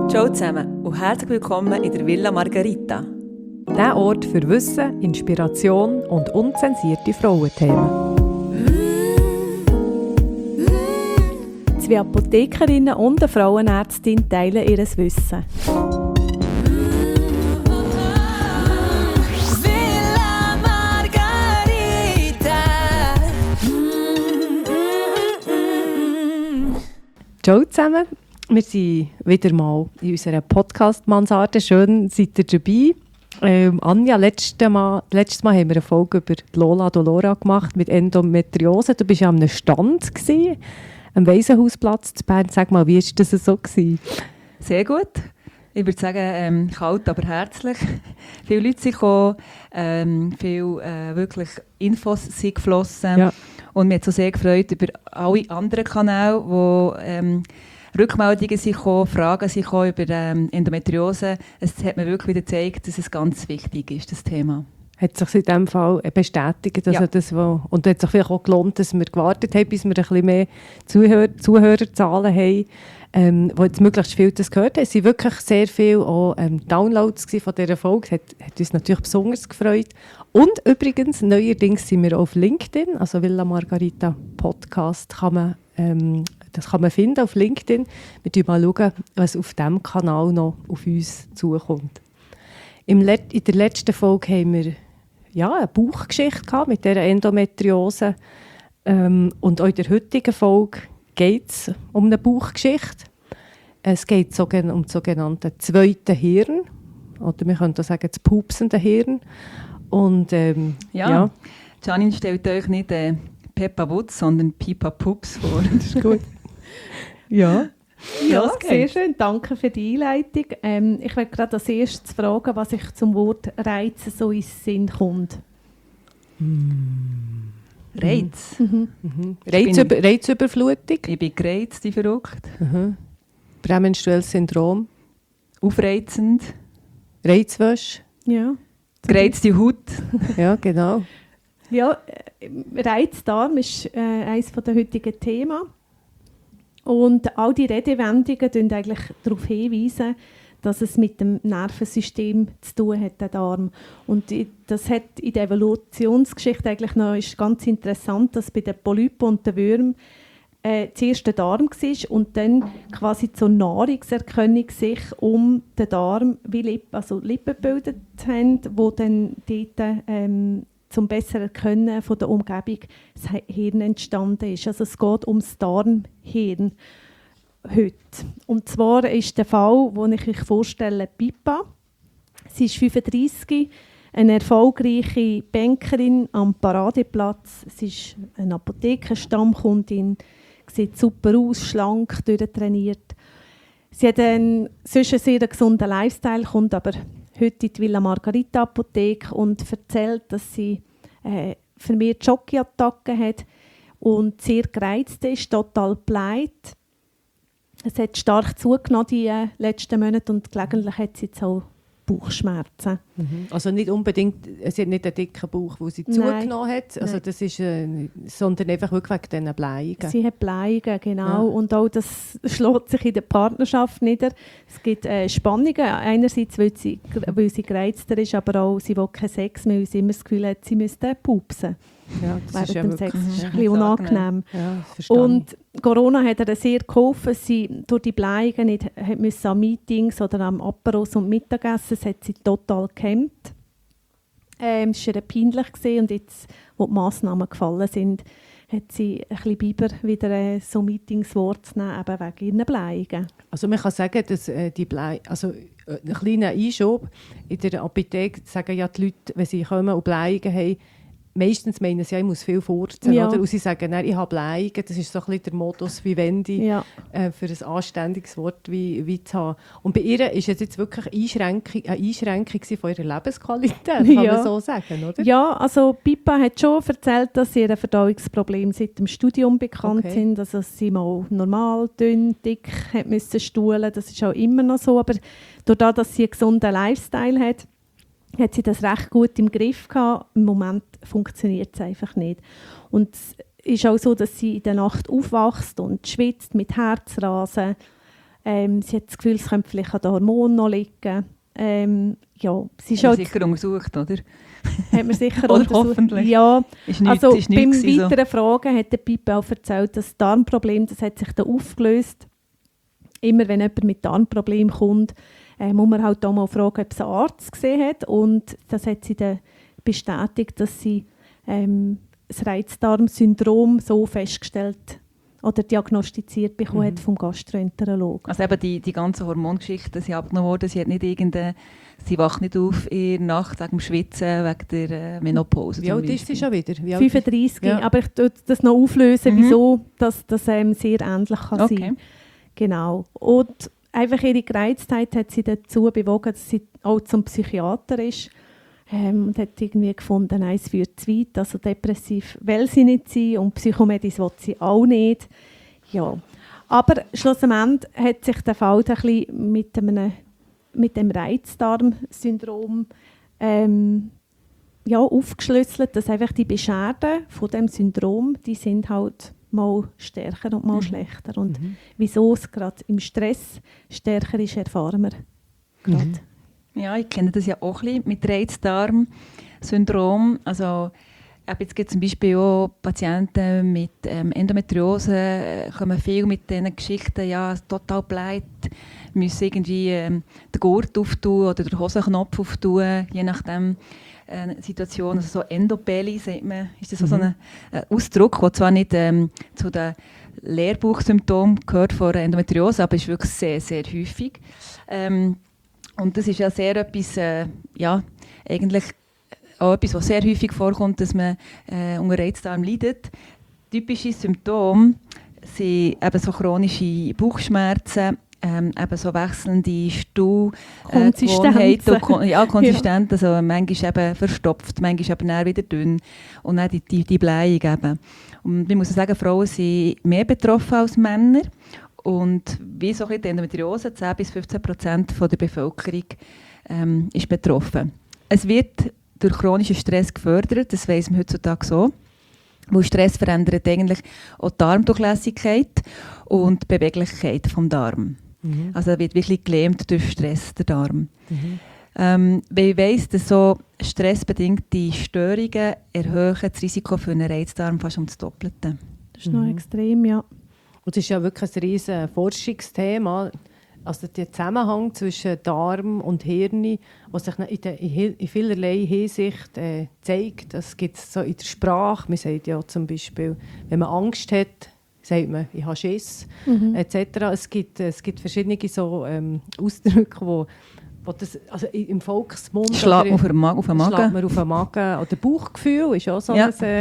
Ciao zusammen und herzlich willkommen in der Villa Margherita. Der Ort für Wissen, Inspiration und unzensierte Frauenthemen. Zwei Apothekerinnen und eine Frauenärztin teilen ihr Wissen. Villa Margherita. Ciao zusammen, wir sind wieder mal in unserer Podcast-Mansarde. Schön, seid ihr dabei. Anja, letztes Mal haben wir eine Folge über Lola Dolora gemacht mit Endometriose. Du warst ja an einem Stand gewesen, am Waisenhausplatz in Bern. Sag mal, wie war das so gewesen? Sehr gut. Ich würde sagen, kalt, aber herzlich. Viele Leute sind gekommen, wirklich Infos sind geflossen. Ja. Und mich hat so sehr gefreut über alle anderen Kanäle, wo Rückmeldungen sind gekommen, Fragen sind gekommen über Endometriose. Es hat mir wirklich wieder gezeigt, dass es ganz wichtig ist, das Thema. Hat sich in diesem Fall bestätigt, dass das und hat sich vielleicht auch gelohnt, dass wir gewartet haben, bis wir ein bisschen mehr Zuhörerzahlen haben, wo jetzt möglichst viel das gehört haben. Es waren wirklich sehr viele auch, Downloads von dieser Folge. Hat uns natürlich besonders gefreut. Und übrigens, neuerdings sind wir auf LinkedIn, also Villa Margherita Podcast das kann man finden auf LinkedIn. Wir schauen mal, was auf diesem Kanal noch auf uns zukommt. In der letzten Folge haben wir eine Bauchgeschichte gehabt mit dieser Endometriose. Und auch in der heutigen Folge geht es um eine Bauchgeschichte. Es geht um das sogenannte zweite Hirn. Oder wir können auch sagen, das pupsende Hirn. Und, Janine stellt euch nicht Peppa Wutz, sondern Pipa Pups vor. Das ist gut. Ja, sehr schön. Danke für die Einleitung. Ich werde gerade als erstes fragen, was ich zum Wort Reizen so ins Sinn kommt. Reiz? Reizüberflutung? Ich bin gereizt, die verrückt. Prämenstruelles Syndrom? Aufreizend. Reizwäsche? Ja. Gereizte Haut. Ja, genau. Ja, Reizdarm ist eines der heutigen Themen. Und all die Redewendungen hinweisen eigentlich darauf hinweisen, dass es mit dem Nervensystem zu tun hat, der Darm. Und das hat in der Evolutionsgeschichte eigentlich noch ist ganz interessant, dass bei den Polypen und den Würmern zuerst der Darm war und dann quasi zur Nahrungserkennung sich um den Darm wie Lippen gebildet haben, die dann dort zum besseren Erkennen von der Umgebung das Hirn entstanden ist. Also es geht um das Darmhirn heute. Und zwar ist der Fall, den ich euch vorstelle, Pippa. Sie ist 35, eine erfolgreiche Bankerin am Paradeplatz. Sie ist eine Apothekenstammkundin, sieht super aus, schlank, durchtrainiert. Sie hat sonst einen sehr gesunden Lifestyle, kommt aber heute in die Villa Margherita Apotheke und erzählt, dass sie vermehrt Schockattacken hat und sehr gereizt ist, total bleibt. Es hat stark zugenommen in den letzten Monaten und gelegentlich hat sie jetzt auch Bauchschmerzen. Also nicht unbedingt, sie hat nicht einen dicken Bauch, den sie zugenommen hat, also das ist, sondern einfach wirklich wegen diesen Bleiungen. Sie hat Bleiungen, genau. Ja. Und auch das schlägt sich in der Partnerschaft nieder. Es gibt Spannungen, einerseits, weil sie gereizter ist, aber auch, sie will keinen Sex mehr, weil sie immer das Gefühl hat, sie müsste pupsen. Ja, das während dem Sex. Das ist ein bisschen unangenehm. Ja, und Corona hat ihr sehr geholfen. Sie durch die Bleiungen nicht musste an Meetings oder am Aperos und Mittagessen, das hat sie total gehemmt. Es war ihr peinlich gewesen. Und jetzt, wo die Massnahmen gefallen sind, hat sie ein bisschen Biber wieder so Meetings wahrzunehmen, eben wegen ihren Bleiungen. Also man kann sagen, dass die ein kleiner Einschub in der Apotheke sagen ja die Leute, wenn sie kommen und Bleiungen haben, meistens meinen sie, ich muss viel furzen. Ja. Oder? Und sie sagen, ich habe Bleiungen. Das ist so ein bisschen der Modus vivendi, für ein anständiges Wort wie zu haben. Und bei ihr war es jetzt wirklich eine Einschränkung von ihrer Lebensqualität, kann man so sagen, oder? Ja, also Pippa hat schon erzählt, dass ihre Verdauungsprobleme seit dem Studium bekannt sind. Also sie mal normal, dünn, dick hat müssen stuhlen. Das ist auch immer noch so. Aber dadurch, dass sie einen gesunden Lifestyle hat sie das recht gut im Griff gehabt. Im Moment funktioniert es einfach nicht. Und es ist auch so, dass sie in der Nacht aufwacht und schwitzt mit Herzrasen. Sie hat das Gefühl, es könnte vielleicht an den Hormonen noch liegen. Sie ist halt, sicher untersucht, oder? Hat man sicher oder untersucht. hoffentlich. Ja, ist nicht, also ist beim gewesen, weiteren Fragen hat der Pipe auch erzählt, dass das Darmproblem, das hat sich da aufgelöst. Immer wenn jemand mit Darmproblem kommt, muss man halt auch mal fragen, ob es einen Arzt gesehen hat. Und das hat sie dann bestätigt, dass sie das Reizdarmsyndrom so festgestellt oder diagnostiziert bekommen hat vom Gastroenterologen. Also eben die ganzen Hormongeschichten sind abgenommen worden. Sie wacht nicht auf in der Nacht wegen dem Schwitzen, wegen der Menopause. Wie alt ist sie schon wieder? 35, ja. Aber ich löse das noch auflösen, wieso das sehr ähnlich kann sein. Genau. Und einfach ihre Gereiztheit hat sie dazu bewogen, dass sie auch zum Psychiater ist. Und hat irgendwie gefunden, eins führt zu weit. Also depressiv will sie nicht sein und psychomedisch will sie auch nicht. Ja. Aber schlussendlich hat sich der Fall ein bisschen mit dem Reizdarmsyndrom aufgeschlüsselt, dass einfach die Beschwerden von dem Syndrom, die sind halt mal stärker und mal schlechter. Und wieso es gerade im Stress stärker ist, erfahren wir gerade. Ja, ich kenne das ja auch ein bisschen mit Reizdarmsyndrom. Also jetzt gibt es zum Beispiel auch Patienten mit Endometriose, kommen viel mit diesen Geschichten, ja, total bleit, müssen irgendwie den Gurt auftun oder den Hosenknopf auftun, je nachdem Situation. Also so Endobelly, sagt man, ist das so ein Ausdruck, der zwar nicht zu den Lehrbuchsymptomen gehört von Endometriose, aber ist wirklich sehr, sehr häufig. Und das ist ja sehr etwas, eigentlich auch etwas, was sehr häufig vorkommt, dass man unter Reizdarm leidet. Typische Symptome sind eben so chronische Bauchschmerzen, eben so wechselnde Stuhlgewohnheiten, konsistent, also manchmal eben verstopft, manchmal aber dann wieder dünn und dann die Bleiung eben. Und ich muss sagen, Frauen sind mehr betroffen als Männer. Und wie so die Endometriose, 10-15% der Bevölkerung ist betroffen. Es wird durch chronischen Stress gefördert, das weiss man heutzutage so. Weil Stress verändert eigentlich auch die Darmdurchlässigkeit und die Beweglichkeit des Darms. Also er wird wirklich gelähmt durch Stress, der Darm. Weil ich weiss, dass so stressbedingte Störungen erhöhen das Risiko für einen Reizdarm fast um das Doppelte. Das ist noch extrem, ja. Und das ist ja wirklich ein riesiges Forschungsthema. Also der Zusammenhang zwischen Darm und Hirn, was sich in vielerlei Hinsicht zeigt. Das gibt es so in der Sprache. Man sagt ja zum Beispiel, wenn man Angst hat, sagt man, ich habe Schiss, etc. Es gibt verschiedene so Ausdrücke, wo das, also im Volksmund... Schlägt man auf den Magen. Schlägt man auf den Magen. Oder Bauchgefühl ist auch so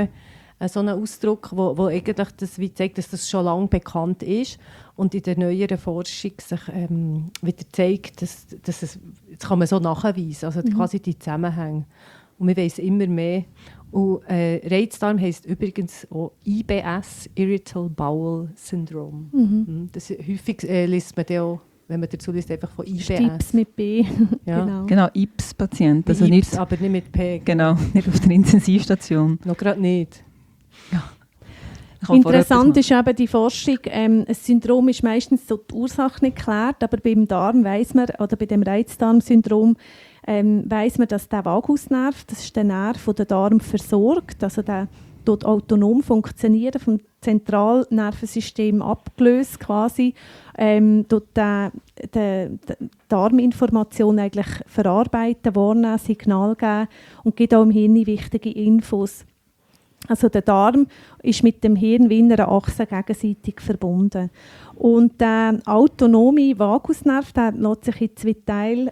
so ein Ausdruck, wo eigentlich das wie zeigt, dass das schon lange bekannt ist und in der neueren Forschung sich wieder zeigt, dass das kann man so nachweisen, also quasi die Zusammenhänge. Und wir wissen immer mehr. Und Reizdarm heisst übrigens auch IBS, Irritable Bowel Syndrome. Das häufig liest man auch, wenn man dazu liest, einfach von IBS. Stips mit B. Genau, IBS-Patient. Also IBS, aber nicht mit P. Genau, nicht auf der Intensivstation. Noch gerade nicht. Ja. Interessant ist eben die Forschung, ein Syndrom ist meistens so die Ursache nicht geklärt, aber beim Darm weiss man, oder bei dem Reizdarmsyndrom weiss man, dass der Vagusnerv, das ist der Nerv, der den Darm versorgt, also der dort autonom funktionieren, vom Zentralnervensystem abgelöst quasi, dort die Darminformation eigentlich verarbeiten, wahrnehmen, Signal geben und gibt auch im Hirn wichtige Infos. Also der Darm ist mit dem Hirn wie in einer Achse gegenseitig verbunden. Und der autonome Vagusnerv, der lässt sich in 2 Teile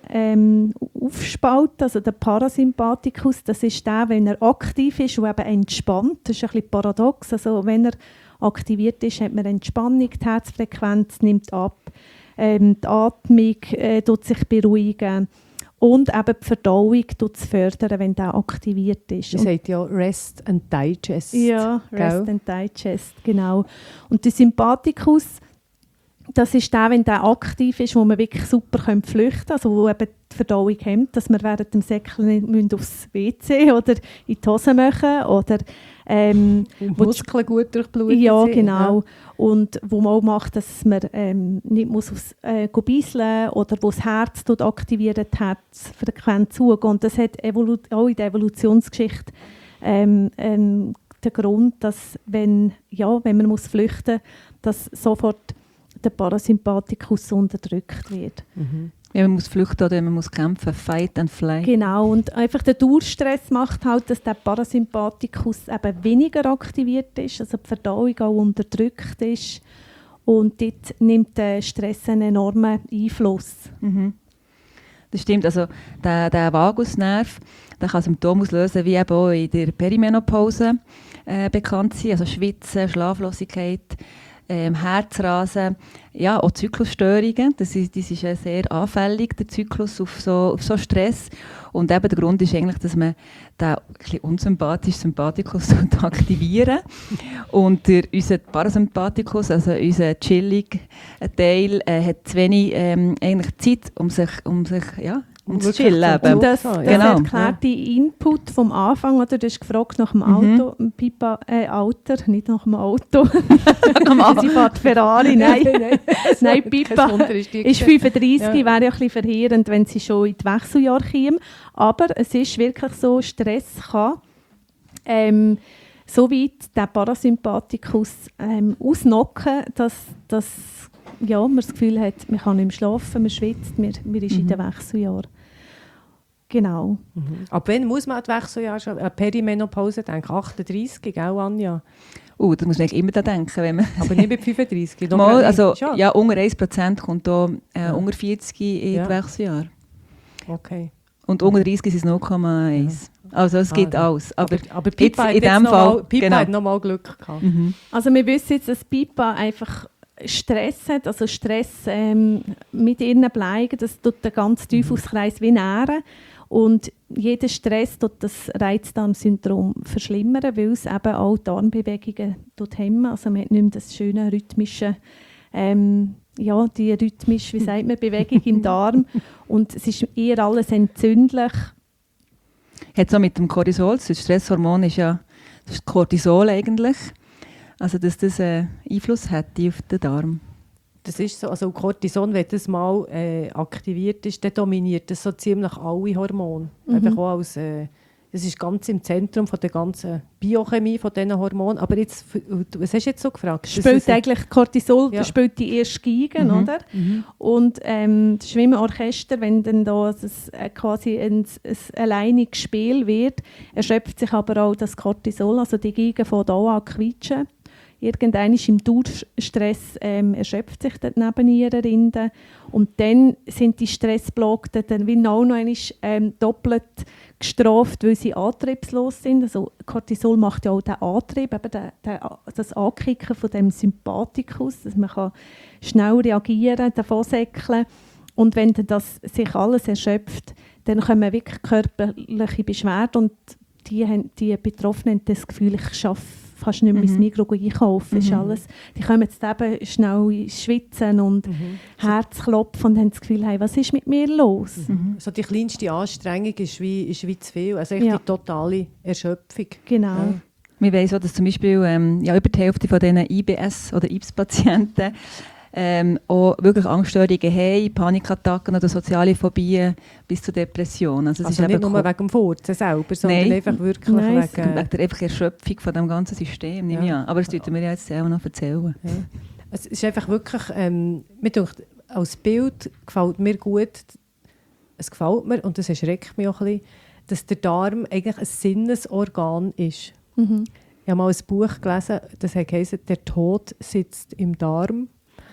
aufspalten. Also der Parasympathikus, das ist der, wenn er aktiv ist und eben entspannt. Das ist ein bisschen paradox. Also wenn er aktiviert ist, hat man Entspannung, die Herzfrequenz nimmt ab, die Atmung tut sich beruhigen. Und eben die Verdauung zu fördern, wenn der aktiviert ist. Man sagt ja Rest and Digest. Ja, Rest and Digest, genau. Und der Sympathikus, Das ist der, wenn der aktiv ist, wo man wirklich super flüchten kann, also wo eben die Verdauung hemmt, dass wir während dem Säckeln nicht aufs WC oder in die Hose machen oder Muskeln gut durchblutet ja, sind. genau. Ja. Und wo man auch macht, dass man nicht muss aufs beiseln oder wo das Herz aktiviert, die Herzfrequenz zugehen. Und das hat auch in der Evolutionsgeschichte den Grund, dass wenn man muss flüchten muss, dass sofort der Parasympathikus unterdrückt wird. Mhm. Ja, man muss flüchten oder man muss kämpfen, fight and fly. Genau, und einfach der Dauerstress macht halt, dass der Parasympathikus eben weniger aktiviert ist, also die Verdauung auch unterdrückt ist und dort nimmt der Stress einen enormen Einfluss. Mhm. Das stimmt, also der Vagusnerv, der kann Symptome auslösen, wie eben auch in der Perimenopause bekannt sind, also Schwitzen, Schlaflosigkeit, Herzrasen, ja, auch Zyklusstörungen. Das ist ja sehr anfällig, der Zyklus auf so Stress. Und eben der Grund ist eigentlich, dass man den unsympathischen Sympathikus aktivieren. Und unser Parasympathikus, also unser chilliger Teil, hat zu wenig eigentlich Zeit, um sich zu chillen. Das genau. erklärt die Input vom Anfang. Oder? Du hast gefragt nach dem Auto, Pipa, Alter, nicht nach dem Auto. Sie fährt Ferrari, nein. Nein, Pipa ist 35, wäre ja ein bisschen verheerend, wenn sie schon in die Wechseljahre käme. Aber es ist wirklich so, Stress kann so weit den Parasympathikus ausnocken, dass man das Gefühl hat, man kann nicht mehr schlafen, man schwitzt, man ist in den Wechseljahren. Genau. Mhm. Ab wann muss man an die Wechseljahre schon Perimenopause denken? 38, gell, Anja? Da muss man immer daran denken. Wenn man aber nicht mit 35? Mal, also, ja, unter 1% kommt da unter 40 in die Wechseljahre. Okay. Und unter 30 ist es 0,1. Ja. Also es gibt alles. Aber Pipa in dem Fall hat noch mal Glück gehabt. Mhm. Also wir wissen jetzt, dass Pipa einfach Stress hat, also Stress mit ihren Bleigen, das tut den ganzen Teufelskreis wie nähren. Und jeder Stress tut das Reizdarmsyndrom verschlimmern, weil es eben auch Darmbewegungen hemmen. Also man hat nicht mehr das schöne rhythmische, die rhythmische, wie sagt man, Bewegung im Darm. Und es ist eher alles entzündlich. Hat so mit dem Cortisol, das Stresshormon ist ja das Cortisol eigentlich. Also dass das Einfluss hätte auf den Darm. Das ist so, also Cortison, wenn das mal aktiviert ist, dann dominiert das so ziemlich alle Hormone. Einfach auch als, das ist ganz im Zentrum von der ganzen Biochemie von diesen Hormonen. Aber jetzt, was hast du jetzt so gefragt? Spielt eigentlich Cortisol, spielt die erste Geige, oder? Mhm. Und das Schwimmerorchester, wenn dann da quasi ein alleiniges Spiel wird, erschöpft sich aber auch das Cortisol, also die Geige von da an quietschen. Irgendwann ist im Dauerstress erschöpft sich dort neben ihrer Rinde. Und dann sind die Stressblockten dann wie noch einmal doppelt gestraft, weil sie antriebslos sind. Also Cortisol macht ja auch den Antrieb, eben das Ankicken von dem Sympathikus, dass man kann schnell reagieren, davon säckeln. Und wenn dann das sich alles erschöpft, dann kommen wirklich körperliche Beschwerden und die Betroffenen haben das Gefühl, ich schaffe fast nicht mehr ins Migros einkaufen. Ist alles. Die kommen jetzt eben schnell schwitzen und Herzklopfen und haben das Gefühl, hey, was ist mit mir los? Mhm. So die kleinste Anstrengung ist wie zu viel. Also die totale Erschöpfung. Genau. Ja. Wir wissen auch, dass zum Beispiel über die Hälfte von diesen IBS- oder IBS-Patienten auch wirklich Angststörungen haben, Panikattacken oder soziale Phobien bis zur Depression. Also nicht nur wegen dem Furzen selber, sondern einfach wirklich wegen der Erschöpfung von dem ganzen System. Ja. Aber das sollten wir ja jetzt auch noch erzählen. Ja. Es ist einfach wirklich, mir denkt, als Bild gefällt mir gut, es gefällt mir und das erschreckt mich auch ein bisschen, dass der Darm eigentlich ein Sinnesorgan ist. Mhm. Ich habe mal ein Buch gelesen, das heisst «Der Tod sitzt im Darm».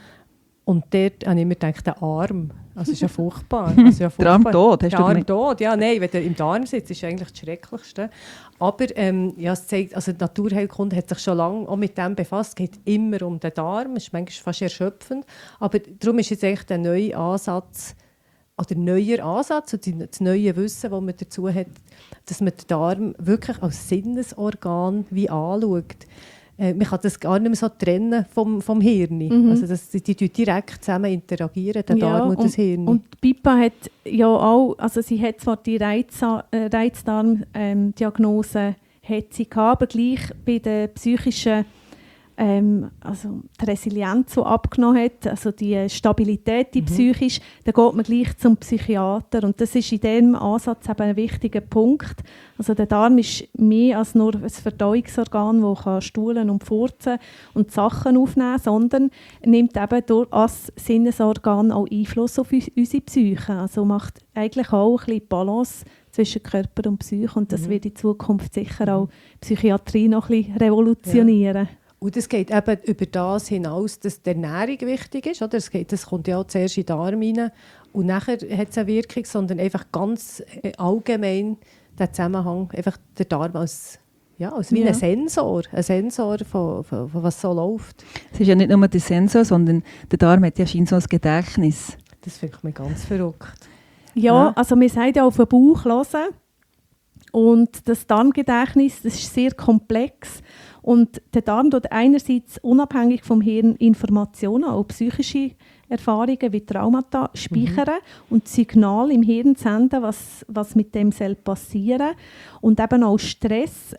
Und dort habe ich mir gedacht, der Arm, also ist ja furchtbar. Der Arm tot, hast du gemeint? Der Arm tot, ja, nein, wenn der im Darm sitzt, ist eigentlich das Schrecklichste. Aber es zeigt, also die Naturheilkunde hat sich schon lange auch mit dem befasst, es geht immer um den Darm, es ist manchmal fast erschöpfend. Aber darum ist jetzt eigentlich der neue Ansatz, oder neuer Ansatz, und das neue Wissen, das man dazu hat, dass man den Darm wirklich als Sinnesorgan wie anschaut. man kann das gar nicht mehr so trennen vom Hirn. Also die direkt zusammen interagieren, der Darm und das Hirn. Und Pippa hat ja auch, also sie hat zwar die Reizdarm-Diagnose hat sie gehabt, aber gleich bei der psychischen also die Resilienz, die abgenommen hat, also die Stabilität, die psychisch, dann geht man gleich zum Psychiater. Und das ist in diesem Ansatz eben ein wichtiger Punkt. Also der Darm ist mehr als nur ein Verdauungsorgan, das stuhlen und furzen und Sachen aufnehmen kann, sondern nimmt eben durch als Sinnesorgan auch Einfluss auf unsere Psyche. Also macht eigentlich auch ein bisschen Balance zwischen Körper und Psyche. Und das wird in Zukunft sicher auch die Psychiatrie noch ein bisschen revolutionieren. Ja. Und es geht eben über das hinaus, dass die Ernährung wichtig ist. Oder? Das kommt ja auch zuerst in den Darm rein und nachher hat es eine Wirkung, sondern einfach ganz allgemein der Zusammenhang, einfach der Darm als wie ein Sensor von was so läuft. Es ist ja nicht nur der Sensor, sondern der Darm hat ja scheinbar so ein Gedächtnis. Das finde ich mir ganz verrückt. Ja, also wir sagen ja auf den Bauch hören. Und das Darmgedächtnis, das ist sehr komplex. Und der Darm tut einerseits unabhängig vom Hirn Informationen, auch psychische Erfahrungen wie Traumata speichern und Signale im Hirn senden, was mit dem soll passieren. Und eben auch Stress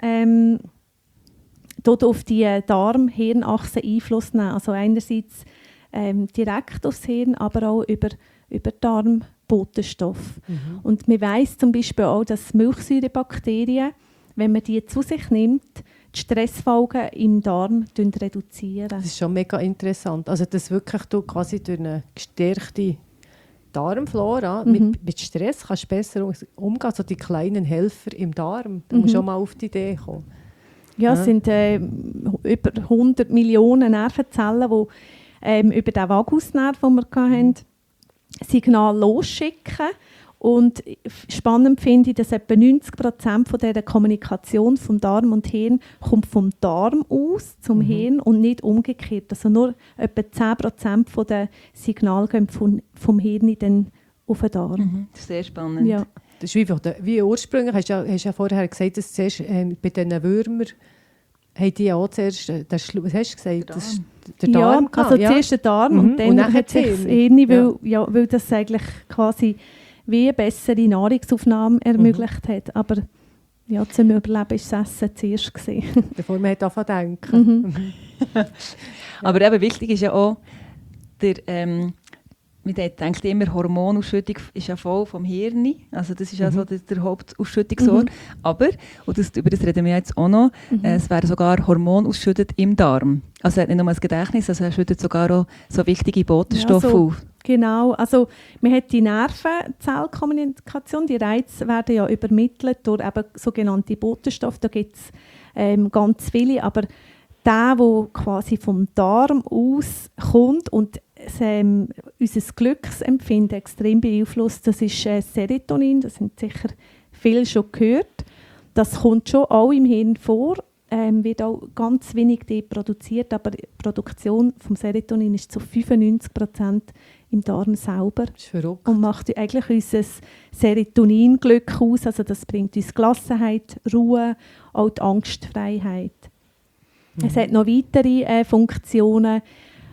tut auf die Darm-Hirn-Achse Einfluss nehmen. Also einerseits direkt aufs Hirn, aber auch über Darmbotenstoff. Und man weiss zum Beispiel auch, dass Milchsäurebakterien, wenn man die zu sich nimmt, die Stressfolgen im Darm reduzieren. Das ist schon mega interessant. Also dass wirklich du quasi durch eine gestärkte Darmflora mit Stress kannst du besser umgehen. Also die kleinen Helfer im Darm, da musst du auch mal auf die Idee kommen. Ja, es sind über 100 Millionen Nervenzellen, die über den Vagusnerv, den wir hatten, Signal losschicken. Und spannend finde ich, dass etwa 90% von dieser Kommunikation vom Darm und Hirn kommt vom Darm aus zum Hirn und nicht umgekehrt. Also nur etwa 10% von den Signalen gehen vom Hirn dann auf den Darm. Sehr spannend. Ja. Das ist wie ursprünglich, hast du ja vorher gesagt, dass zuerst bei diesen Würmern haben die ja auch zuerst, was hast du gesagt? Der Darm. Ja, also zuerst der Darm und dann hat sich das Hirn, weil das eigentlich quasi wie eine bessere Nahrungsaufnahme ermöglicht hat. Aber ja, zum Überleben war das Essen zuerst. Bevor man anfangen zu denken. Aber eben wichtig ist ja auch, man denkt immer, Hormonausschüttung ist ja voll vom Hirn. Also das ist ja so der Hauptausschüttungsort. Aber, und über das reden wir jetzt auch noch, es werden sogar Hormone ausgeschüttet im Darm. Also er hat nicht nur das Gedächtnis, also er schüttet sogar auch so wichtige Botenstoffe auf. Genau, also man hat die Nervenzellkommunikation, die Reize werden ja übermittelt durch eben sogenannte Botenstoffe. Da gibt es ganz viele, aber der quasi vom Darm aus kommt und unser Glücksempfinden extrem beeinflusst, das ist Serotonin, das haben sicher viele schon gehört. Das kommt schon auch im Hirn vor, wird auch ganz wenig produziert, aber die Produktion vom Serotonin ist zu 95% im Darm selber. Das ist verrückt. Und macht eigentlich unser Serotonin-Glück aus, also das bringt uns Gelassenheit, Ruhe, auch die Angstfreiheit. Es hat noch weitere Funktionen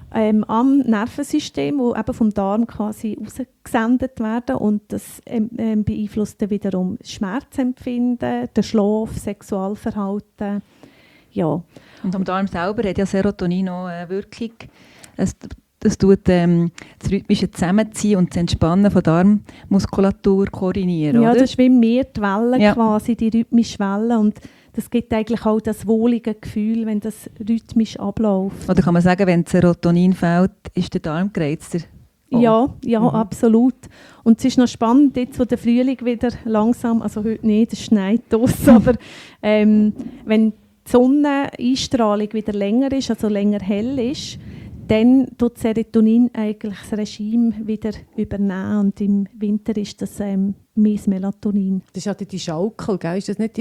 am Nervensystem, die eben vom Darm quasi ausgesendet werden und das beeinflusst dann wiederum das Schmerzempfinden, den Schlaf, Sexualverhalten. Ja. Und am Darm selber hat ja Serotonin auch eine Wirkung. Das tut das rhythmische Zusammenziehen und das Entspannen von Darmmuskulatur koordinieren. Ja, oder? das ist wie Mehrtwellen quasi, die rhythmische Welle. Und das gibt eigentlich auch das wohlige Gefühl, wenn das rhythmisch abläuft. Oder kann man sagen, wenn Serotonin fehlt, ist der Darm gereizter? Oh. Ja, absolut. Und es ist noch spannend, jetzt wo der Frühling wieder langsam, also heute nicht, es schneit draussen, aber wenn die Sonneneinstrahlung wieder länger ist, also länger hell ist, dann tut Serotonin eigentlich das Regime wieder übernehmen und im Winter ist das mehr Melatonin. Das ist ja die Schaukel, gell? Ist das nicht die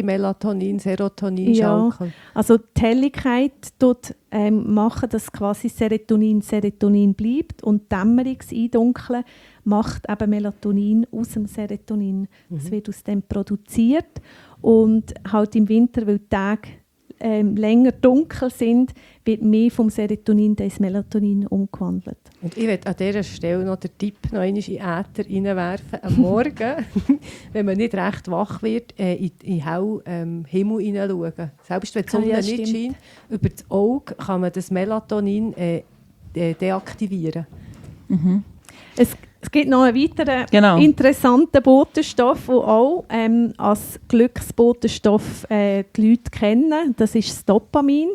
Melatonin-Serotonin-Schaukel? Ja, also die Helligkeit tut machen, dass quasi Serotonin bleibt und Dämmerungseindunklen macht eben Melatonin aus dem Serotonin. Das wird aus dem produziert und halt im Winter, weil die Tage länger dunkel sind, wird mehr vom Serotonin ins Melatonin umgewandelt. Und ich möchte an dieser Stelle noch den Tipp noch einmal in den Äther reinwerfen. Am Morgen, wenn man nicht recht wach wird, in den hellen Himmel hineinschauen. Selbst wenn die Sonne nicht scheint, über das Auge kann man das Melatonin deaktivieren. Mhm. Es gibt noch einen weiteren interessanten Botenstoff, den auch als Glücksbotenstoff die Leute kennen. Das ist das Dopamin.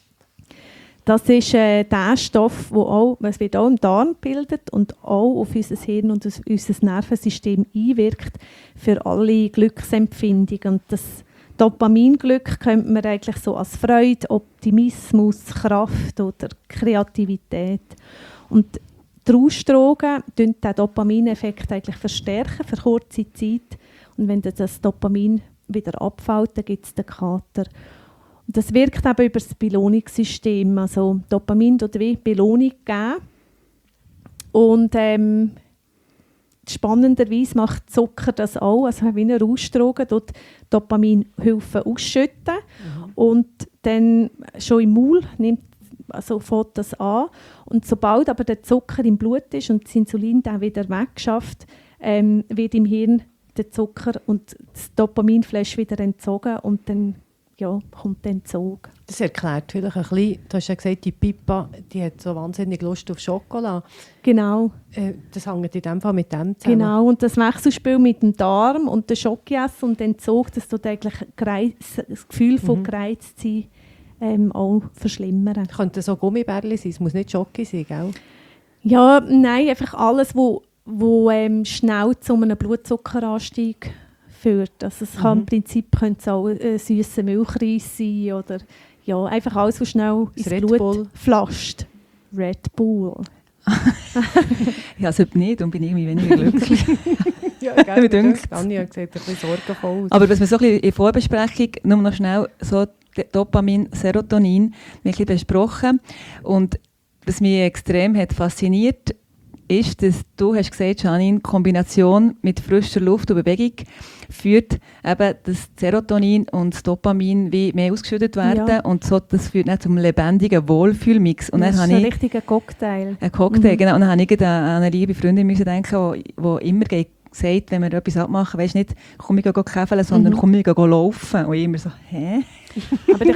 Das ist der Stoff, es wird auch im Darm gebildet und auch auf unser Hirn und unser Nervensystem einwirkt für alle Glücksempfindungen. Und das Dopaminglück könnte man eigentlich so als Freude, Optimismus, Kraft oder Kreativität. Und die Rauschdrogen verstärken den Dopamineffekt eigentlich verstärken für kurze Zeit. Und wenn das Dopamin wieder abfällt, dann gibt es den Kater. Und das wirkt eben über das Belohnungssystem. Also Dopamin tut wie Belohnung geben. Und spannenderweise macht Zucker das auch. Also wie eine Rauschdroge, dort Dopaminhilfen ausschütten. Mhm. Und dann schon im Maul fängt das an. Und sobald aber der Zucker im Blut ist und das Insulin dann wieder weggeschafft, wird im Hirn der Zucker und das Dopaminflash wieder entzogen und dann kommt der Entzug. Das erklärt vielleicht ein bisschen, du hast ja gesagt, die Pippa, die hat so wahnsinnig Lust auf Schokolade. Genau. Das hängt in dem Fall mit dem zusammen. Genau, und das Wechselspiel mit dem Darm und der Schokoessen und Entzug, das tut eigentlich das Gefühl von gereizt sein auch verschlimmern. Könnte so Gummibärli sein, es muss nicht Schoki sein, gell? Ja, nein, einfach alles, wo schnell zu einem Blutzuckeranstieg führt. Also es kann im Prinzip auch süßer Milchreis sein oder einfach alles, was schnell ins Blut flasht. Red Bull. Ja, sollte nicht, dann bin ich irgendwie weniger glücklich. Ja, gerne. Anja sieht ein bisschen sorgenvoll aus. Aber was wir so ein bisschen in Vorbesprechung, nur noch schnell, so Dopamin, Serotonin, wir haben ein bisschen besprochen. Und was mich extrem hat fasziniert, ist, dass du hast gesagt, Janine, Kombination mit frischer Luft und Bewegung führt eben das Serotonin und das Dopamin wie mehr ausgeschüttet werden. Ja. Und so, das führt dann zum lebendigen Wohlfühlmix. Und das dann ist ein richtiger Cocktail. Ein Cocktail, genau. Und dann habe ich an eine liebe Freundin müssen denken, die immer sagt, wenn wir etwas abmachen, weisst nicht, komm ich käfeln, sondern komm ich laufen. Und ich immer so, hä? Aber,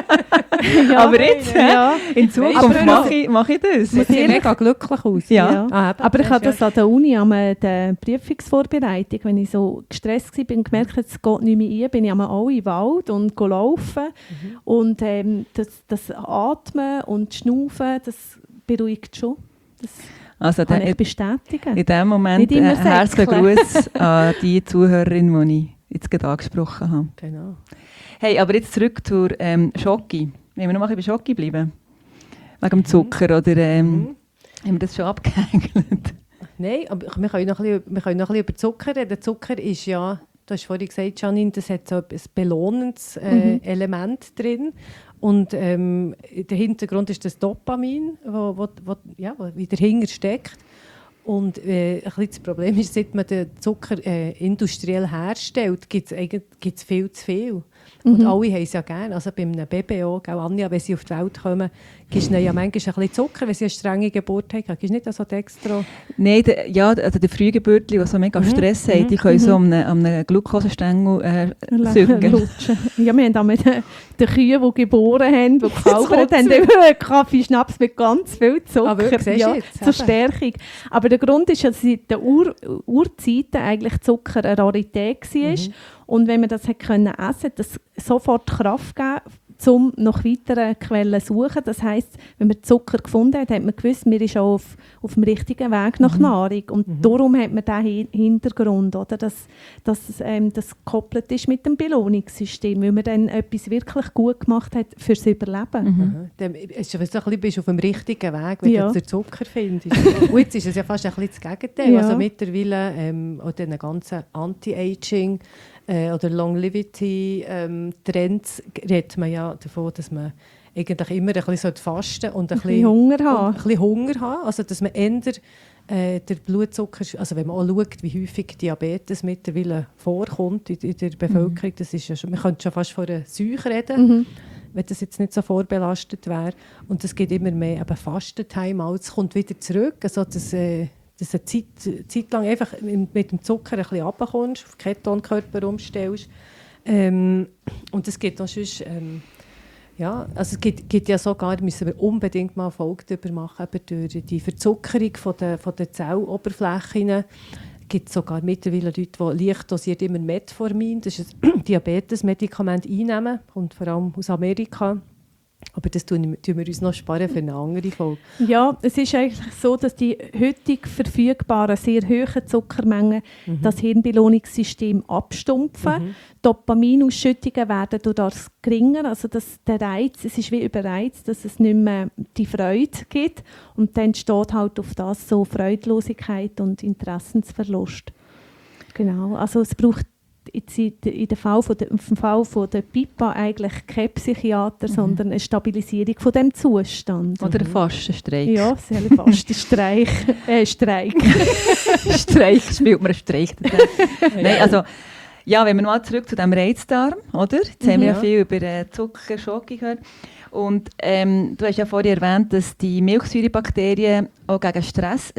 aber jetzt, in Zukunft mache ich das. Das sieht mega glücklich aus. Ja. Aber ich habe das an der Uni, an der Prüfungsvorbereitung, wenn ich so gestresst war, gemerkt, es geht nicht mehr ein, bin ich einmal alle im Wald und laufen. Und das Atmen und Schnaufen, das beruhigt schon. Das kann ich bestätigen. In diesem Moment herzlichen Gruß an die Zuhörerin, die ich jetzt gerade angesprochen habe. Genau. Hey, aber jetzt zurück zur Schoki. Wollen wir noch mal bei Schoki bleiben? Wegen dem Zucker, oder haben wir das schon abgehängelt? Nein, aber wir können noch ein bisschen über Zucker reden. Der Zucker ist ja, du hast vorhin gesagt, Janine, das hat so ein belohnendes Element drin. Und der Hintergrund ist das Dopamin, wo dahinter steckt. Und ein bisschen das Problem ist, seit man den Zucker industriell herstellt, gibt es viel zu viel. Und alle haben es ja gerne. Also bei einem Baby auch, Anja, wenn sie auf die Welt kommen, gibst du ihnen ja manchmal ein bisschen Zucker, wenn sie eine strenge Geburt haben. Gibst du nicht so extra? Nein, also die Frühgeburtler, die so mega Stress haben, die können so am Glukosestängel zügen. Ja, wir haben da mit den Kühen, die geboren haben, die gezaubert haben, Kaffee, Schnaps mit ganz viel Zucker. Zur Stärkung. Aber der Grund ist, dass in den Urzeiten eigentlich Zucker eine Rarität war. Und wenn man das essen konnte, hat das sofort Kraft gegeben, um nach weiteren Quellen zu suchen. Das heisst, wenn man Zucker gefunden hat, hat man gewusst, man ist auch auf dem richtigen Weg nach Nahrung. Und darum hat man diesen Hintergrund, oder, dass das gekoppelt ist mit dem Belohnungssystem, weil man dann etwas wirklich gut gemacht hat fürs Überleben. Dann bist du auf dem richtigen Weg, wenn du den Zucker findest. Und jetzt ist es ja fast ein bisschen das Gegenteil. Ja. Also mittlerweile auch den ganzen Anti-Aging oder Longevity-Trends redet man ja davon, dass man eigentlich immer ein bisschen fasten und ein bisschen Hunger haben. Also dass man eher der Blutzucker, also wenn man auch schaut, wie häufig Diabetes mittlerweile vorkommt in der Bevölkerung, das ist ja schon, man könnte schon fast von einer Seuche reden, wenn das jetzt nicht so vorbelastet wäre. Und es gibt immer mehr eben Fasten-Timeouts, kommt wieder zurück, also dass du eine Zeit lang einfach mit dem Zucker ein bisschen runterkommst, auf Ketonkörper umstellst. Und es gibt auch sonst, ja, also es gibt ja sogar, müssen wir unbedingt mal eine Folge darüber machen, durch die Verzuckerung von der Zelloberflächen. Es gibt sogar mittlerweile Leute, die leicht dosiert immer Metformin, das ist ein Diabetesmedikament, einnehmen, kommt vor allem aus Amerika. Aber das tun wir uns noch sparen für eine andere Folge. Ja, es ist eigentlich so, dass die heutig verfügbaren sehr hohen Zuckermengen das Hirnbelohnungssystem abstumpfen. Dopaminausschüttungen werden durch das geringer, also der Reiz, es ist wie überreizt, dass es nicht mehr die Freude gibt und dann entsteht halt auf das so Freudlosigkeit und Interessensverlust. Genau, also es braucht im Fall von der Pippa eigentlich kein Psychiater, sondern eine Stabilisierung von dem Zustand. Oder ein Fastenstreik. Ja, es ist ein Fastenstreik. Streik. Streik, spielt man einen Streik. Nein, also, ja, wenn wir mal zurück zu diesem Reizdarm, oder? Jetzt haben wir ja viel über Zucker, Schoki gehört. Und du hast ja vorhin erwähnt, dass die Milchsäurebakterien auch gegen Stress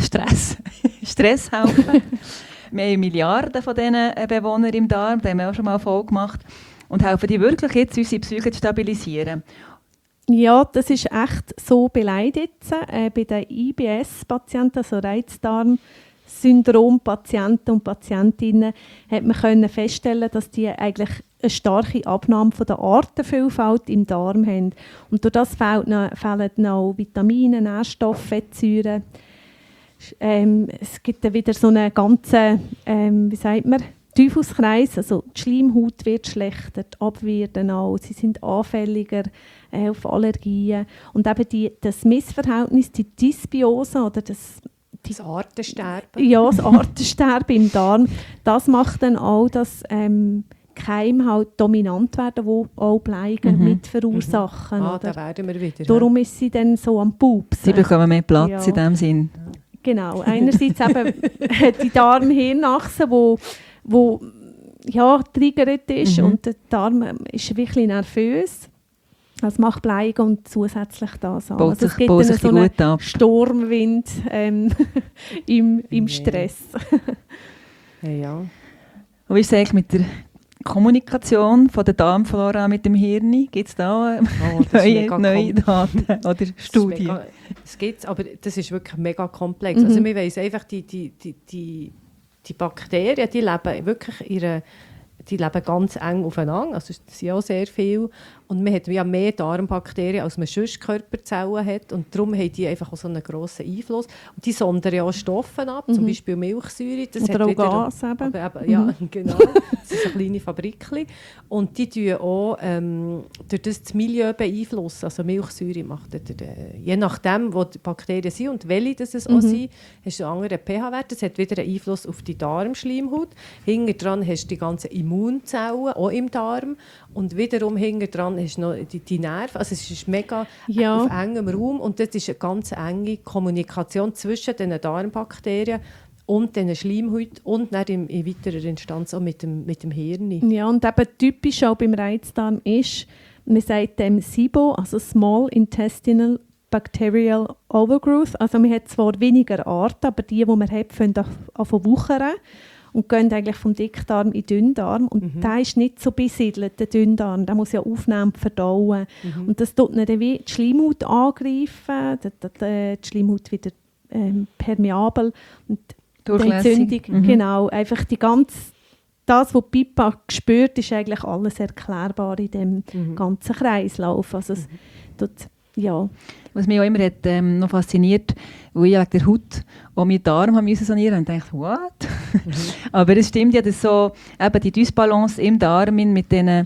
helfen. Wir haben Milliarden von diesen Bewohnern im Darm, da haben wir auch schon mal eine Folge gemacht. Und helfen die wirklich jetzt, unsere Psyche zu stabilisieren? Ja, das ist echt so beleidigt. Bei den IBS-Patienten, also Reizdarm-Syndrom-Patienten und Patientinnen, hat man können feststellen, dass die eigentlich eine starke Abnahme von der Artenvielfalt im Darm haben. Und durch das fehlen noch Vitamine, Nährstoffe, Fettsäuren. Es gibt dann wieder so einen ganzen, Teufelskreis. Also die Schleimhaut wird schlechter, die Abwehr dann auch. Sie sind anfälliger auf Allergien. Und eben das Missverhältnis, die Dysbiose oder das Artensterben. Ja, das Artensterben im Darm, das macht dann auch, dass Keime halt dominant werden, die auch Bleigen mit verursachen. Da werden wir wieder. Darum ist sie dann so am Pupsen. Sie bekommen mehr Platz in diesem Sinn. Genau, einerseits eben die Darmhirnachse, wo triggert ist und der Darm ist wirklich nervös. Das macht Bleigen und zusätzlich das an. Also es gibt dann so einen Sturmwind im Stress. Ja. Und wie ist es eigentlich mit der Kommunikation von der Darmflora mit dem Hirn? Gibt es da neue Daten oder Studien? Es gibt, aber das ist wirklich mega komplex. Also wir weiss einfach, die Bakterien, die leben wirklich die leben ganz eng aufeinander, also das sind auch sehr viel. Und man hat ja mehr Darmbakterien, als man sonst Körperzellen hat. Und darum haben die einfach auch so einen grossen Einfluss. Und die sondern ja auch Stoffe ab, zum Beispiel Milchsäure. Das oder hat auch Gas eben. Ja, genau. Das sind so kleine Fabrikchen. Und die tun auch durch das Milieu beeinflussen. Also Milchsäure macht je nachdem, wo die Bakterien sind und welche das es auch sind, hast du einen anderen pH-Wert. Das hat wieder einen Einfluss auf die Darmschleimhaut. Hinten dran hast du die ganzen Immunzellen, auch im Darm. Und wiederum hinten dran hast du noch die Nerven. Also es ist mega auf engem Raum. Und das ist eine ganz enge Kommunikation zwischen den Darmbakterien und den Schleimhäuten und dann in weiterer Instanz auch mit dem Hirn. Ja, und eben typisch auch beim Reizdarm ist, man sagt dem SIBO, also Small Intestinal Bacterial Overgrowth. Also man hat zwar weniger Arten, aber die man hat, fangen an zu wuchern und gehen eigentlich vom Dickdarm in den Dünndarm. Und der ist nicht so besiedelt, der Dünndarm. Der muss ja aufnehmen und verdauen. Und das tut dann wie die Schleimhaut angreifen, die Schleimhaut wieder permeabel. Und die Entzündung, genau, einfach das, was Pippa spürt, ist eigentlich alles erklärbar in dem ganzen Kreislauf. Also es ja. Was mich auch immer hat, noch fasziniert, wo ich wegen der Haut auch meinen Darm haben müssen sanieren und dachte, what? Aber es stimmt ja, dass so eben die Dysbalance im Darm mit diesen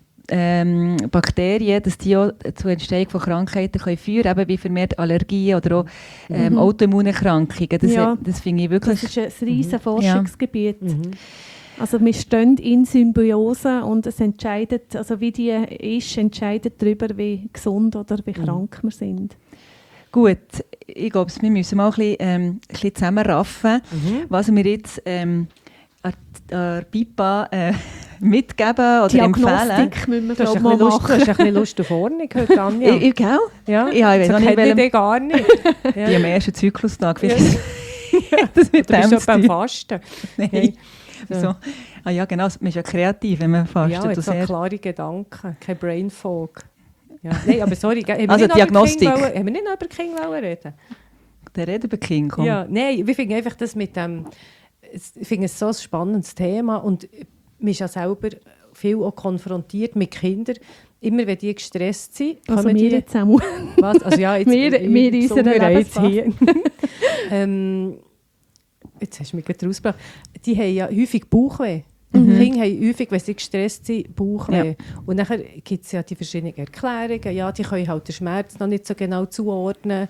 Bakterien, dass die auch zur Entstehung von Krankheiten können führen können, eben wie vermehrt Allergien oder auch Autoimmunerkrankungen. Das finde ich wirklich... Das ist ein riesiges Forschungsgebiet. Also wir stehen in Symbiose und es entscheidet, also wie die ist, entscheidet darüber, wie gesund oder wie krank wir sind. Gut, ich glaube, wir müssen mal ein bisschen zusammenraffen, was wir jetzt an Pippa mitgeben oder empfehlen? Diagnostik müssen wir, Du hast mal du hast machen. ein bisschen Lust auf Ordnung heute, Anja. Ich gell? Ja, Ja, ich weiß so noch nicht, kenne ich dich gar nicht. Ja. Die am ersten Zyklustag. Ja. Das mit Du bist dem schon zu beim tun. Fasten. Nein. Ja. So. Ah ja, genau. Man ist ja kreativ, wenn man fastet. Ja, jetzt so sehr. klare Gedanken, kein Brain Fog. Ja. Nein, aber sorry, haben wir Also nicht Diagnostik. Haben wir nicht noch über Kinder reden? Der redet über King, komm. Ja, nein, ich finde einfach das mit dem, ich finde es so ein spannendes Thema und man ist ja selber viel auch konfrontiert mit Kindern. Immer wenn die gestresst sind, Also kommen wir die... jetzt auch. Was? Also ja, jetzt, Wir in unserer Besonderheit Lebensphase. hier. Jetzt hast du mich gerade rausgebracht. Die haben ja häufig Bauchweh. Kinder haben häufig, wenn sie gestresst sind, Bauchweh. Ja. Und dann gibt es ja die verschiedenen Erklärungen. Ja, die können halt den Schmerz noch nicht so genau zuordnen,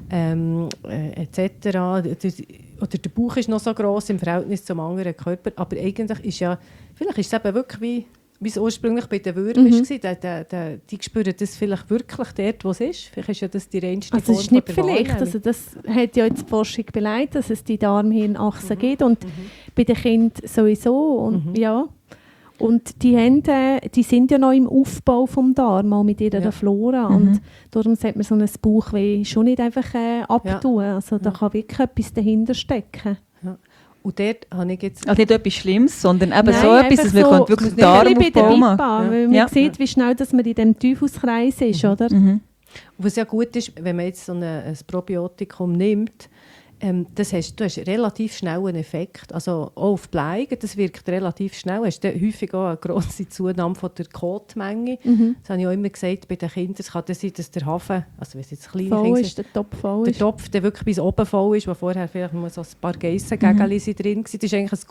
etc. Oder der Bauch ist noch so gross im Verhältnis zum anderen Körper. Aber eigentlich ist ja, vielleicht ist es eben wirklich wie es ursprünglich bei den Würmern war. Die spüren das vielleicht wirklich dort, wo es ist. Vielleicht ist ja das die reinste Also Form es ist nicht der vielleicht, Wahrnehmung. also das hat ja jetzt die Forschung beleidigt, dass es die Darmhirnachse gibt und bei den Kindern sowieso und ja. Und die sind ja noch im Aufbau vom Darm, auch mit ihrer Flora und darum sollte man so ein Bauchweh schon nicht einfach abtun. Also da kann wirklich etwas dahinter stecken. Ja. Und dort habe ich jetzt... Also nicht etwas Schlimmes, sondern eben Nein, so etwas, dass man so, wirklich ein bisschen bei der Darmaufbau machen. Vipa, weil man sieht, wie schnell dass man in diesem Teufelskreis ist, oder? Und was ja gut ist, wenn man jetzt so ein Probiotikum nimmt, du hast relativ schnell einen Effekt. Also auch auf Bleigen, das wirkt relativ schnell. Du hast dann häufig auch eine grosse Zunahme von der Kotmenge. Das habe ich auch immer gesagt, bei den Kindern es kann das sein, dass der Hafen, also wenn es jetzt kleine Voll Kinder ist, der Topf voll der ist. Topf der wirklich bis oben voll ist, wo vorher vielleicht nur so ein paar Geissengägeli drin waren. Das ist eigentlich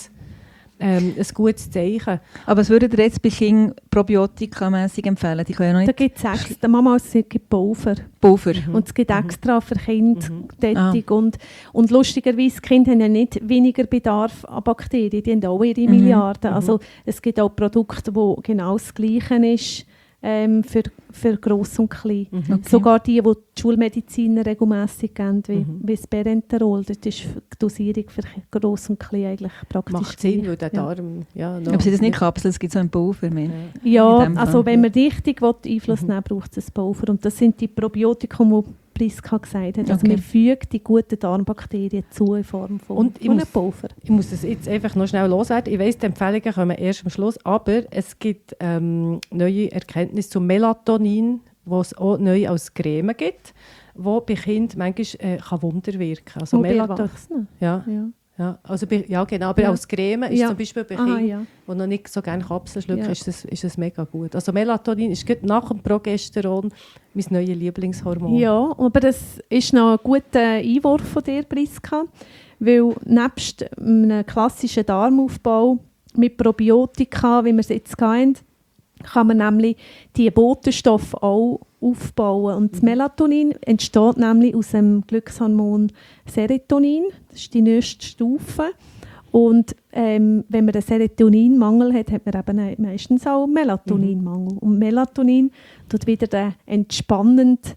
ein gutes Zeichen. Aber was würdet ihr jetzt bei Kindern probiotikamässig empfehlen? Die können ja noch Da nicht gibt es extra, Mama, es gibt Pulver. Pulver. Und es gibt extra für Kinder tätig. Und lustigerweise, die Kinder haben ja nicht weniger Bedarf an Bakterien, die haben auch ihre Milliarden. Also es gibt auch Produkte, wo genau das Gleiche ist für Gross und Klein. Okay. Sogar die Schulmediziner regelmässig geben, wie das Berenterol. Das ist die Dosierung für Gross und Klein eigentlich praktisch Macht Sinn, gleich. weil der Darm... Ja, noch Aber sind das nicht Kapseln? Es gibt so einen Pulver mehr. Ja, in dem also Fall. wenn man richtig Einfluss nehmen will, braucht es ein Pulver. Und das sind die Probiotika, die Priska gesagt hat. Also Okay. man fügt die guten Darmbakterien zu in Form von einem Pulver. Ich muss das jetzt einfach noch schnell loswerden. Ich weiss, die Empfehlungen kommen erst am Schluss, aber es gibt neue Erkenntnisse zu Melatonin, wo es auch neu als Creme gibt, wo bei Kindern manchmal kann Wunder wirken. Also Und bei Melatonin. Erwachsenen. Ja, Ja. ja, also ja, genau. Aber Ja. als Creme ist Ja. zum Beispiel bei Aha, Kindern, ja. die noch nicht so gerne Kapseln schlucken, Ja. ist das mega gut. Also Melatonin ist gerade nach dem Progesteron mein neues Lieblingshormon. Ja, aber das ist noch ein guter Einwurf von dir, Priska, weil nebst einem klassischen Darmaufbau mit Probiotika, wie wir es jetzt haben, kann man nämlich die Botenstoffe auch aufbauen. Und das Melatonin entsteht nämlich aus dem Glückshormon Serotonin. Das ist die nächste Stufe. Und wenn man einen Serotoninmangel hat, hat man eben meistens auch einen Melatoninmangel. Und Melatonin tut wieder den entspannenden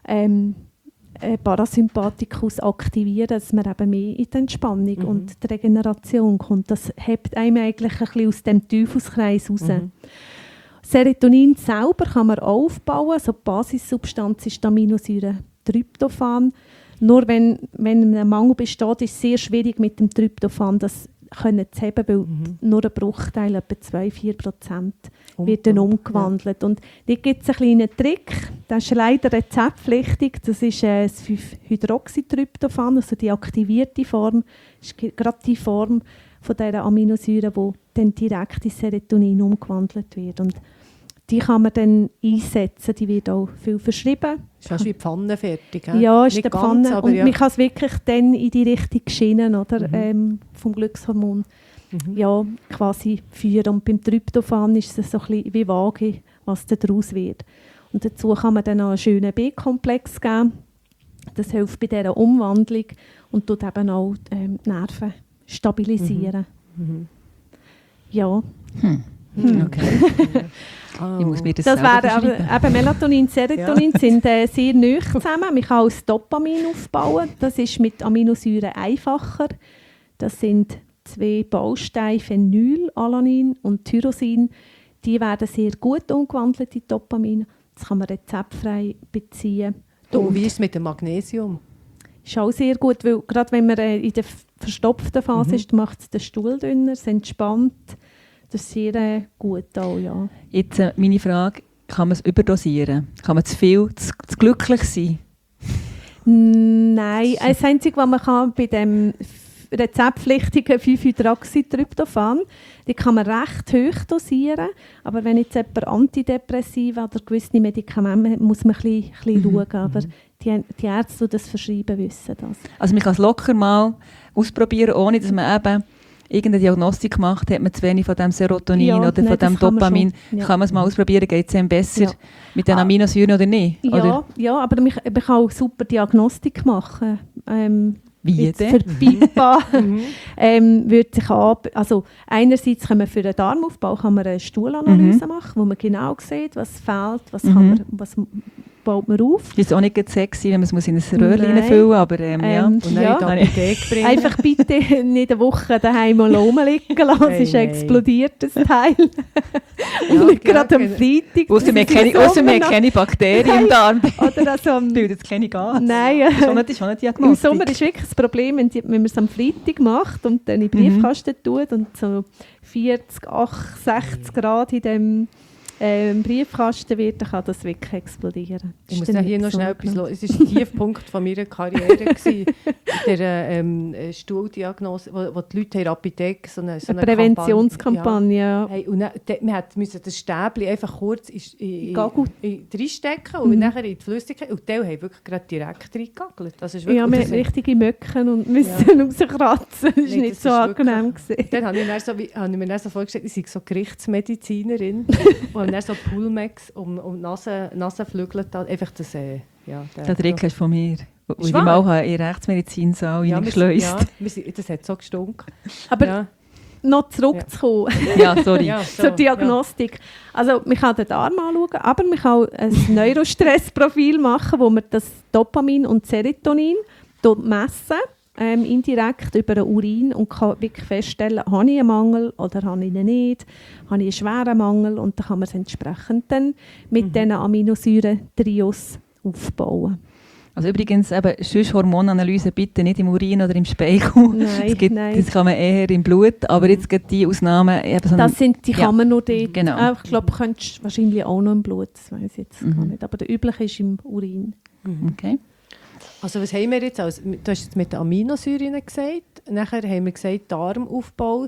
Parasympathikus aktivieren, dass man eben mehr in die Entspannung und die Regeneration kommt. Das hebt einem eigentlich ein bisschen aus dem Teufelskreis raus. Serotonin selber kann man aufbauen. Also die Basissubstanz ist die Aminosäure Tryptophan. Nur wenn ein Mangel besteht, ist es sehr schwierig mit dem Tryptophan das können zu haben, weil nur ein Bruchteil, etwa 2-4%, wird dann umgewandelt. Und da gibt es einen kleinen Trick, das ist leider rezeptpflichtig, das ist das 5-Hydroxytryptophan, also die aktivierte Form, ist gerade die Form von dieser Aminosäure, die dann direkt in Serotonin umgewandelt wird. Und die kann man dann einsetzen, die wird auch viel verschrieben. Ist fast wie die Pfanne fertig. He? Ja, ist nicht die ganz, Pfanne. aber Und ja. man kann es wirklich dann in die Richtung schienen, oder, vom Glückshormon ja, quasi führen. Und beim Tryptophan ist es so ein bisschen wie vage, was da daraus wird. Und dazu kann man dann noch einen schönen B-Komplex geben. Das hilft bei dieser Umwandlung und tut eben auch die Nerven stabilisieren. Ja. Okay. Ich muss mir das Das selber wären beschreiben. aber, eben Melatonin und Serotonin sind sehr nahe zusammen. Man kann auch das Dopamin aufbauen. Das ist mit Aminosäuren einfacher. Das sind 2 Bausteine, Phenylalanin und Tyrosin, die werden sehr gut umgewandelt in Dopamin. Das kann man rezeptfrei beziehen. Und wie ist es mit dem Magnesium? Ist auch sehr gut, weil gerade wenn man in der verstopften Phase ist, macht es den Stuhl dünner, es entspannt. Das ist sehr gut auch, ja. Jetzt meine Frage, kann man es überdosieren? Kann man zu viel, zu glücklich sein? Nein, das Einzige, was man kann bei dem rezeptpflichtigen 5-Hydroxytryptophan, die kann man recht hoch dosieren, aber wenn jetzt jemand Antidepressiva oder gewisse Medikamente hat, muss man ein bisschen schauen, aber die Ärzte, die das verschreiben, wissen das. Also man kann es locker mal ausprobieren, ohne dass man eben irgendeine Diagnostik macht, hat man zu wenig von dem Serotonin oder von dem Dopamin. Kann man es mal ausprobieren, geht es einem besser mit den Aminosäuren oder nicht? Ja, aber man kann auch super Diagnostik machen. Wie denn? Für BIPA würde sich also einerseits kann man für den Darmaufbau eine Stuhlanalyse machen, wo man genau sieht, was fehlt, was baut man auf. Das ist auch nicht sexy, wenn man es in ein Röhrchen reinfüllen muss, aber und dann in die Apotheke bringen. Einfach bitte nicht eine Woche daheim mal rumliegen lassen, es ist explodiert, das Teil. Und nicht gerade am Freitag. Ausser wir haben keine Bakterien im Darm. Oder also bildet es keine Gas. Nein. Das ist schon eine Diagnostik. Im Sommer ist wirklich das Problem, wenn man es am Freitag macht und dann in den Briefkasten tut und so 40, 60 Grad in dem Briefkasten wird, dann kann das wirklich explodieren. Ich muss hier noch schnell etwas los. Es war ein Tiefpunkt von meiner Karriere gewesen, der Stuhldiagnose, wo die Leute in der Apotheke so eine Präventionskampagne. Ja. Hey, und wir mussten das Stäbchen einfach kurz reinstecken und nachher in die Flüssigkeit. Und die haben wirklich gerade direkt reingegagelt. Das ist wirklich, wir haben richtige Möcken und müssen rauskratzen. Das war nicht so angenehm. Dann habe ich mir dann so vorgestellt, ich sei so Gerichtsmedizinerin. Und dann so Pulmex um Nasenflügel, einfach das, Der Trick ist von mir. Ich mal in den Rechtsmedizinsaal reingeschleust. Ja, das hat so gestunken. Aber noch zurückzukommen zur Diagnostik. Ja. Also man kann den Darm anschauen, aber man kann auch ein Neurostressprofil machen, wo man das Dopamin und Serotonin messen. Indirekt über den Urin und kann wirklich feststellen, habe ich einen Mangel oder habe ich ihn nicht, habe ich einen schweren Mangel und dann kann man es entsprechend dann mit diesen Aminosäuren-Trios aufbauen. Also übrigens, sonst Hormonanalyse bitte nicht im Urin oder im Speichel. Nein. Das kann man eher im Blut, aber jetzt gibt die Ausnahmen. Die kann man nur dort. Genau. Ich glaube, du könntest wahrscheinlich auch noch im Blut, das weiß ich jetzt gar nicht. Aber der übliche ist im Urin. Okay. Also was haben wir jetzt? Du hast jetzt mit den Aminosäuren gesagt. Nachher haben wir gesagt, Darmaufbau.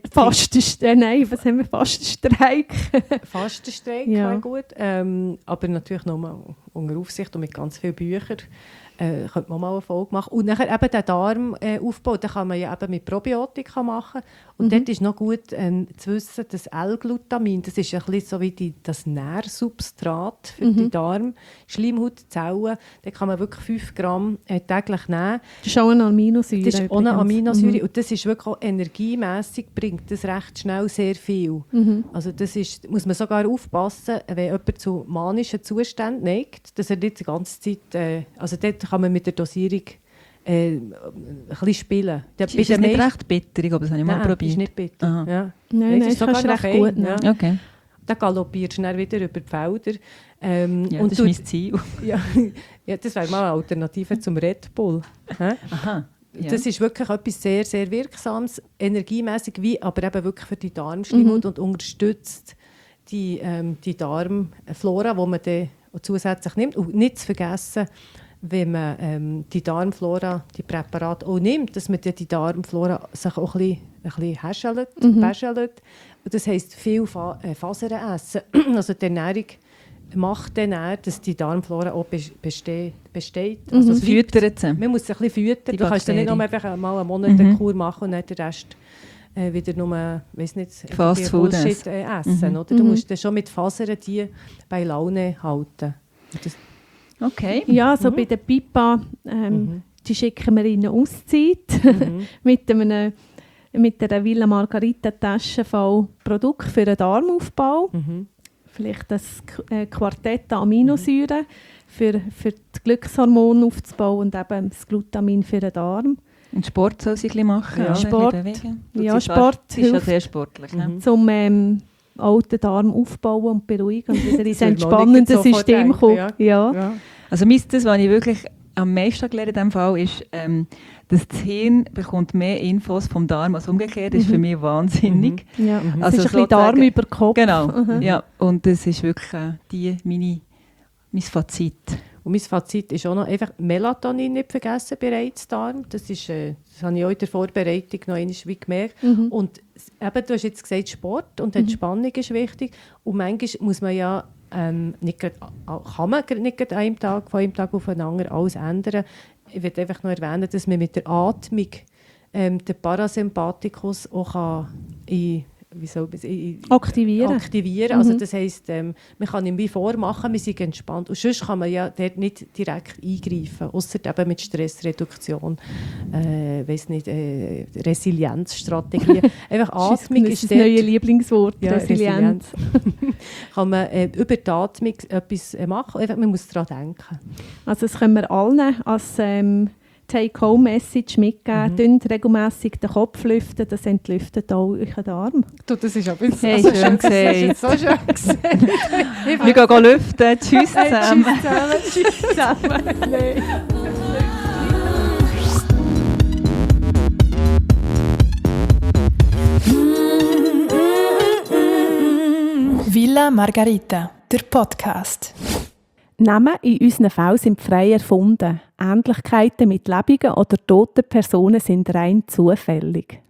Was haben wir? Fastenstreik. Fastenstreik wäre gut. Aber natürlich noch unter Aufsicht und mit ganz vielen Büchern. Könnte man mal eine Folge machen. Und nachher eben den Darmaufbau, den kann man ja eben mit Probiotika machen. Und dort ist noch gut zu wissen, das L-Glutamin, das ist ein bisschen so wie das Nährsubstrat für die Darmschleimhautzellen. Da kann man wirklich 5 Gramm täglich nehmen. Das ist auch eine Aminosäure. Das ist auch eine Aminosäure. Und das ist wirklich auch energiemässig, bringt das recht schnell sehr viel. Also das muss man sogar aufpassen, wenn jemand zu manischen Zuständen neigt, dass er nicht die ganze Zeit, also dort kann man mit der Dosierung ein bisschen spielen. Ist das nicht recht bitter? Aber das habe ich mal probiert. Ist nicht bitter. Ja. Nein, das ist sogar recht gut. Ja. Okay. Dann galoppierst du dann wieder über die Felder. Und das ist mein Ziel. Ja, das wäre mal eine Alternative zum Red Bull. Aha. Ja. Das ist wirklich etwas sehr, sehr Wirksames, energiemässig, aber eben wirklich für die Darmschleimhaut und unterstützt die Darmflora, die man dann zusätzlich nimmt. Und nicht zu vergessen, wenn man die Darmflora, die Präparate auch nimmt, dass man die Darmflora sich auch ein bisschen häschelt, wäschelt. Und das heisst, viel Fasern essen. Also die Ernährung macht dann auch, dass die Darmflora auch besteht. Also füttert sie. Man muss sie ein bisschen füttern. Du kannst dann nicht nur einfach mal einen Monat eine Kur machen und dann den Rest wieder nur, weiss nicht, Fast Food essen. Oder? Du musst dann schon mit Fasern die bei Laune halten. Okay. Ja, so bei der BIPA, die schicken wir in eine Auszeit mit einer Villa Margarita Tasche voll Produkt für den Darmaufbau. Vielleicht das Quartett Aminosäuren für das Glückshormon aufzubauen und eben das Glutamin für den Darm. Und Sport soll sie ein bisschen machen. Ja. Sport. Sport sie ist ja sehr sportlich. Zum auch den Darm aufbauen und beruhigen und wieder ins Das würde man entspannende nicht sofort System denken, kommen. ja. Ja. Also das, was ich wirklich am meisten gelernt in diesem Fall, ist, dass das Hirn bekommt mehr Infos vom Darm als umgekehrt. Das ist für mich wahnsinnig. Ja. Also es ist ein bisschen Darm über Kopf. Genau, ja. Und das ist wirklich mein Fazit. Und mein Fazit ist auch noch einfach Melatonin nicht vergessen bei Reizdarm. Das habe ich auch in der Vorbereitung noch einmal gemerkt. Und eben, du hast jetzt gesagt, Sport und Entspannung ist wichtig. Und manchmal muss man ja kann man nicht von einem Tag auf den anderen alles ändern. Ich will einfach noch erwähnen, dass man mit der Atmung den Parasympathikus auch aktivieren. Also das heisst, man kann ihm wie vormachen, wir sind entspannt. Und sonst kann man ja dort nicht direkt eingreifen, ausser eben mit Stressreduktion, Resilienzstrategien. Einfach Atmung ist das neue Lieblingswort, ja, Resilienz. Kann man über die Atmung etwas machen, einfach, man muss daran denken. Also das können wir allen als Take-Home-Message mitgeben. Dünnt regelmässig den Kopf lüften, das entlüftet auch euren Darm. Du, das ist aber hey, so schön gesagt. So schön gesagt. Wir gehen lüften. Tschüss zusammen. Tschüss zusammen. Nein. Villa Margarita, der Podcast. Namen in unseren Fällen sind frei erfunden. Ähnlichkeiten mit lebenden oder toten Personen sind rein zufällig.